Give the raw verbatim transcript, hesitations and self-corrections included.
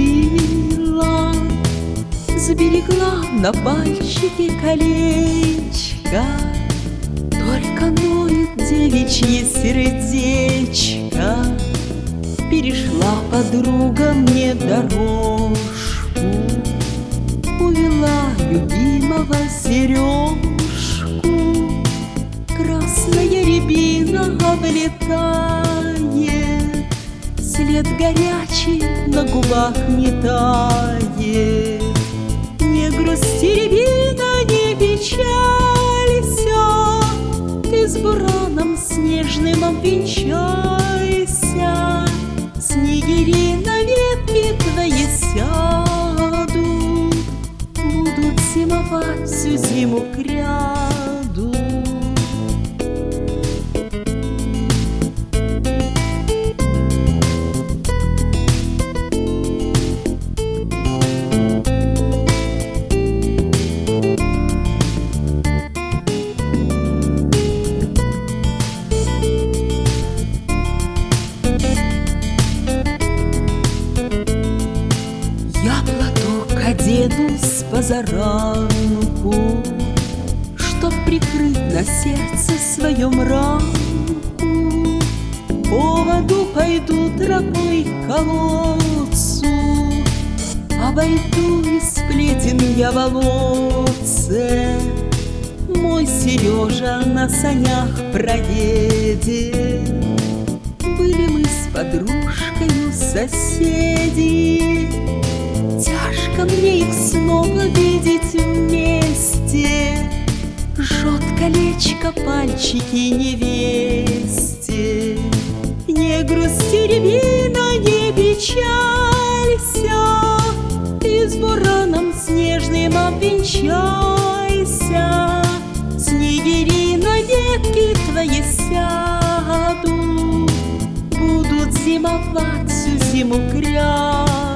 любила, сберегла на пальчике колечко, только ноет девичье сердечко. Перешла подруга мне дорожку, увела любимого сережку. Красная рябина облетает, след горячий на губах не тает. Не грусти, рябина, не печалься, ты с бураном снежным обвенчайся. Снегири на ветки твои сядут, будут зимовать всю зиму кряду. Я платок одену с позаранку, чтоб прикрыть на сердце своем ранку. По воду пойду тропой к колодцу, обойду и сплетен я болотце. Мой Сережа на санях проедет. Были мы с подружкою соседи, тяжко мне их снова видеть вместе. Жжет колечко пальчики невесте. Не грусти, рябина, не печалься, ты с бураном снежным обвенчайся. Снегири на ветки твои сядут, будут зимовать всю зиму кряду.